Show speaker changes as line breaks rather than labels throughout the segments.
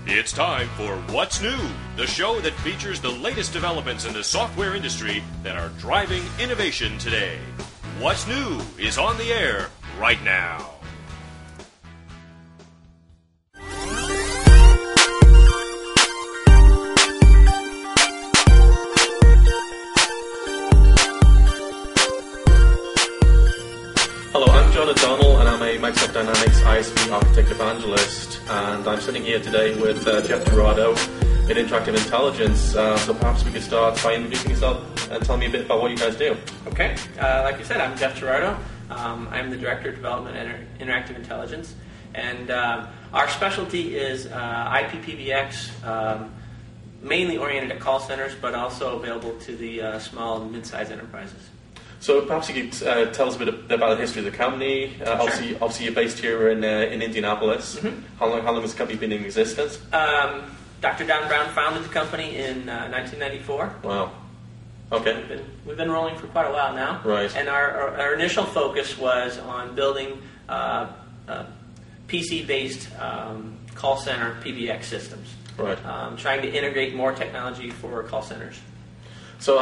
It's time for What's New, the show that features the latest developments in the software industry that are driving innovation today. What's New is on the air right now.
Hello, I'm John O'Donnell and I'm a Microsoft Dynamics ISV Architect Evangelist, and I'm sitting here today with Jeff Dorado in Interactive Intelligence. So perhaps we could start by introducing yourself and tell me a bit about what you guys do.
Okay, like you said, I'm Jeff Dorado. I'm the Director of Development at Interactive Intelligence, and our specialty is IPPBX, mainly oriented at call centers, but also available to the small and mid-sized enterprises.
So perhaps you could tell us a bit about the history of the company.
Sure.
Obviously, you're based here in Indianapolis.
Mm-hmm.
How long has the company been in existence?
Dr. Don Brown founded the company in 1994.
Wow. Okay.
We've been rolling for quite a while now.
Right.
And our initial focus was on building PC-based call center PBX systems.
Right.
Trying to integrate more technology for call centers.
So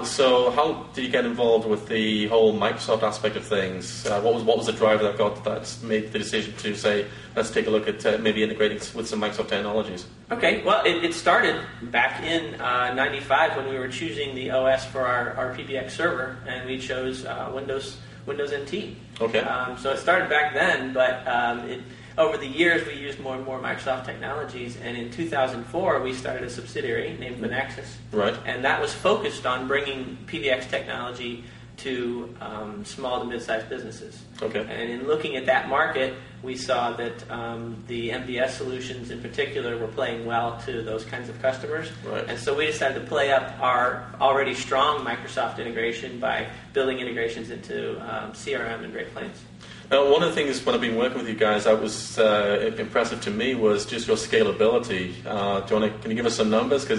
how did you get involved with the whole Microsoft aspect of things? What was the driver that made the decision to say, let's take a look at maybe integrating with some Microsoft technologies?
Okay, well, it started back in 95 when we were choosing the OS for our PBX server, and we chose Windows NT.
Okay.
So it started back then, but over the years we used more and more Microsoft technologies, and in 2004 we started a subsidiary named Vinaxis.
Right.
And that was focused on bringing PBX technology to small to mid-sized businesses.
Okay.
And in looking at that market, we saw that the MVS solutions in particular were playing well to those kinds of customers.
Right.
And so we decided to play up our already strong Microsoft integration by building integrations into CRM and Great Plains.
Now, one of the things when I've been working with you guys that was impressive to me was just your scalability. Can you give us some numbers? Because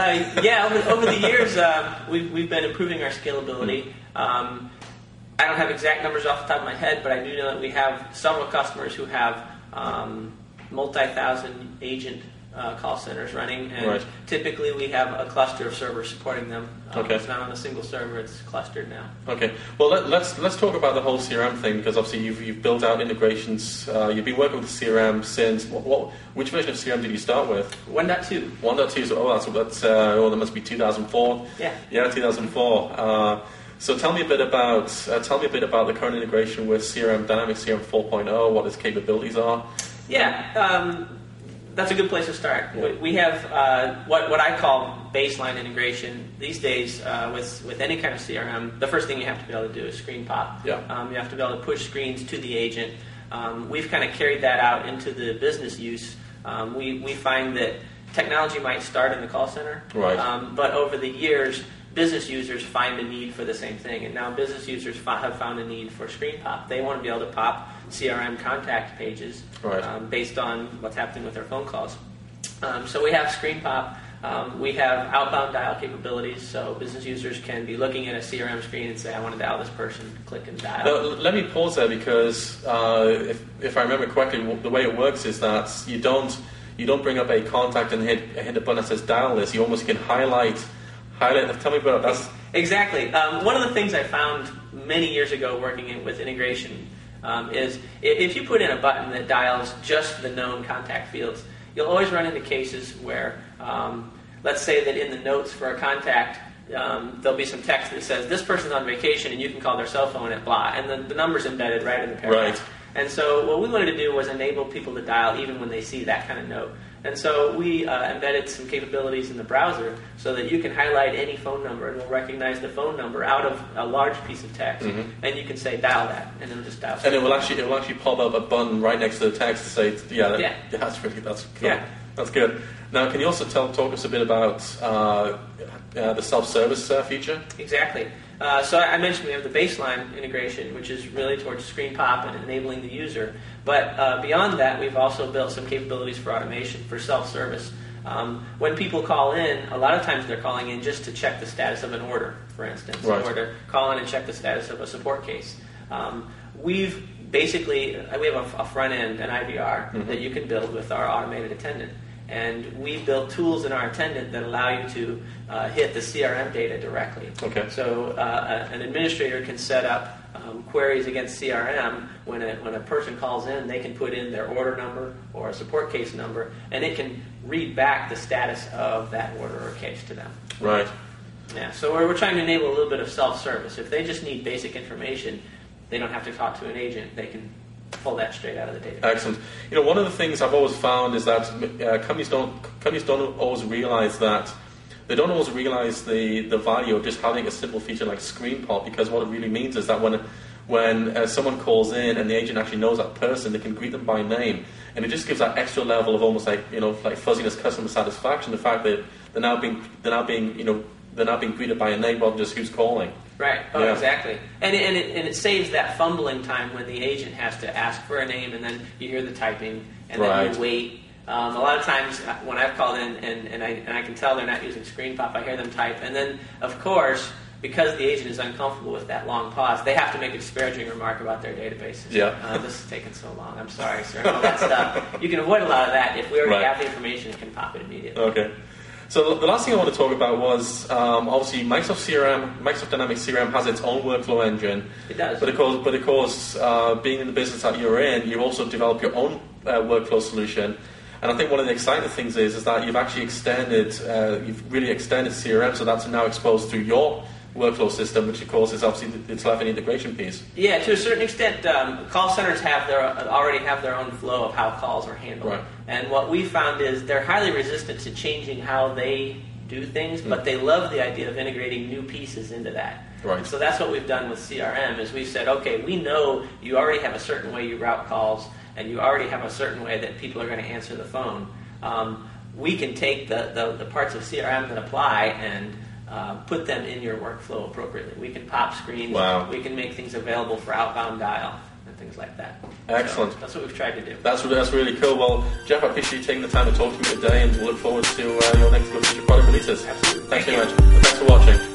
over the years, we've been improving our scalability. I don't have exact numbers off the top of my head, but I do know that we have several customers who have multi-thousand agent call centers running, and
right.
Typically we have a cluster of servers supporting them.
Okay.
It's not on a single server; it's clustered now.
Okay. Well, let's talk about the whole CRM thing, because obviously you've built out integrations. You've been working with CRM since which version of CRM did you start with?
1.2.
1.2. So that must be 2004.
Yeah.
Yeah, 2004. So tell me a bit about the current integration with CRM Dynamics CRM 4.0. What its capabilities are.
Yeah. That's a good place to start.
Yeah.
We have what I call baseline integration these days with any kind of CRM. The first thing you have to be able to do is screen pop.
Yeah.
You have to be able to push screens to the agent. We've kind of carried that out into the business use. We find that technology might start in the call center,
right.
But over the years, business users find a need for the same thing, and now business users have found a need for screen pop. They want to be able to pop CRM contact pages,
right.
Based on what's happening with their phone calls. So we have screen pop. We have outbound dial capabilities, so business users can be looking at a CRM screen and say, I want to dial this person, click and dial.
Now, let me pause there, because if I remember correctly, the way it works is that you don't bring up a contact and hit a button that says dial this. You almost can highlight. Tell me about that.
Exactly. One of the things I found many years ago working with integration is if you put in a button that dials just the known contact fields, you'll always run into cases where, let's say that in the notes for a contact, there'll be some text that says, this person's on vacation and you can call their cell phone at blah, and the number's embedded right in the paragraph.
Right.
And so what we wanted to do was enable people to dial even when they see that kind of note. And so we embedded some capabilities in the browser so that you can highlight any phone number and we'll recognize the phone number out of a large piece of text, and you can say dial that, and it'll just dial.
And it will actually pop up a button right next to the text to say, that's cool.
Yeah.
That's good. Now, can you also talk us a bit about the self-service feature?
Exactly. So I mentioned we have the baseline integration, which is really towards screen pop and enabling the user. But beyond that, we've also built some capabilities for automation, for self-service. When people call in, a lot of times they're calling in just to check the status of an order, for instance,
right.
or to call in and check the status of a support case. We have a front end, an IVR, that you can build with our automated attendant. and we built tools in our attendant that allow you to hit the CRM data directly.
Okay.
So an administrator can set up queries against CRM. When a person calls in, they can put in their order number or a support case number, and it can read back the status of that order or case to them.
Right.
Yeah, so we're trying to enable a little bit of self-service. If they just need basic information, they don't have to talk to an agent. They can pull that straight out of the database.
Excellent. One of the things I've always found is that companies don't always realize that. They don't always realize the value of just having a simple feature like screen pop, because what it really means is that when someone calls in and the agent actually knows that person, they can greet them by name, and it just gives that extra level of almost like fuzziness, customer satisfaction. The fact that they're now being greeted by a name rather than just who's calling.
Right. Oh, yeah. Exactly. And it saves that fumbling time when the agent has to ask for a name, and then you hear the typing, and then you wait. A lot of times when I've called in and I can tell they're not using screen pop, I hear them type, and then of course, because the agent is uncomfortable with that long pause, they have to make a disparaging remark about their databases.
Yeah.
This is taking so long. I'm sorry, sir. All that stuff. You can avoid a lot of that if we already have the information. It can pop it immediately.
Okay. So the last thing I want to talk about was obviously Microsoft Dynamics CRM has its own workflow engine.
It does.
But of course, being in the business that you're in, you also develop your own workflow solution. And I think one of the exciting things is that you've actually you've really extended CRM, so that's now exposed through your workflow system, which of course is obviously the telephony integration piece.
Yeah, to a certain extent, call centers already have their own flow of how calls are handled.
Right.
And what we found is they're highly resistant to changing how they do things, but they love the idea of integrating new pieces into that.
Right.
So that's what we've done with CRM, is we've said, okay, we know you already have a certain way you route calls, and you already have a certain way that people are going to answer the phone. We can take the parts of CRM that apply and put them in your workflow appropriately. We can pop screens.
Wow.
We can make things available for outbound dial and things like that.
Excellent.
So that's what we've tried to do.
That's really cool. Well, Jeff, I appreciate you taking the time to talk to me today, and we'll look forward to your next future product releases.
Absolutely.
Thanks very much. Thanks for watching.